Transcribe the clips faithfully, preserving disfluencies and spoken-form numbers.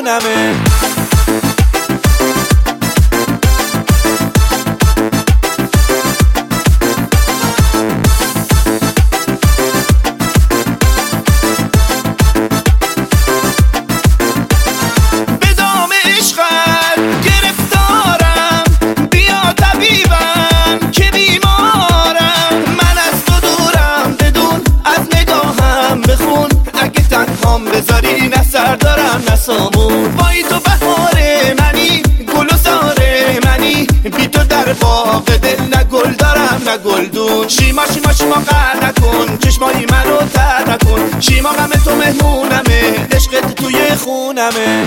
خونمه. بذاری نه سر دارم نه سامون، وای تو بهار منی گل و زار منی، بی تو در باغ دل نه گل دارم نه گلدون. شیما شیما شیما قهر نکن، چشمایی منو تر نکن، شیما غم تو مهمونمه، عشقت توی خونمه.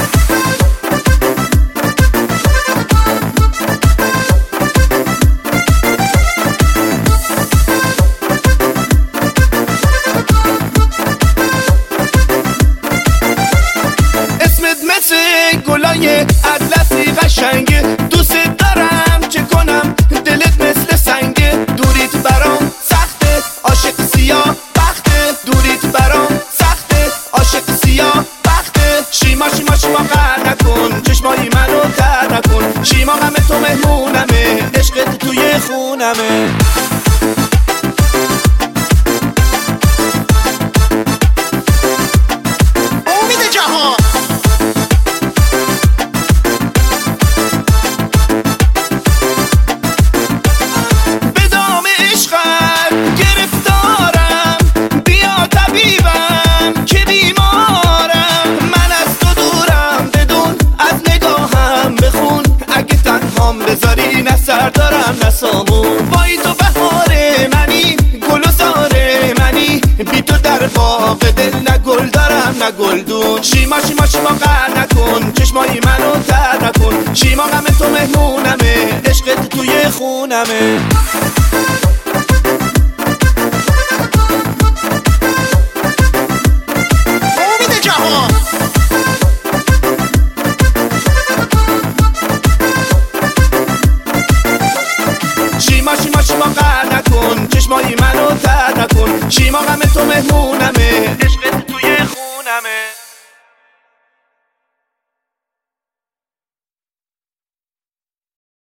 گلای اطلسی قشنگه، دوست دارم چه کنم دلت مثل سنگه، دوریت برام سخته عاشق سیاه بخته، دوریت برام سخته عاشق سیاه بخته. شیما شیما شیما قهر نکن، چشمایی منو تر نکن، شیما غم تو مهمونمه، عشقت توی خونمه. بذاری نه سر دارم نه سامون، وای تو بهار منی گل و زار منی، بی تو در باغ دل نه گل دارم نه گلدون. شیما شیما شیما قهر نکن، چشمایی منو تر نکن، شیما غم تو مهمونمه، عشقت توی خونمه. امید جهان شیما شیما شیما قهر نکن، چشمایی منو تر نکن، شیما غم تو مهمونمه،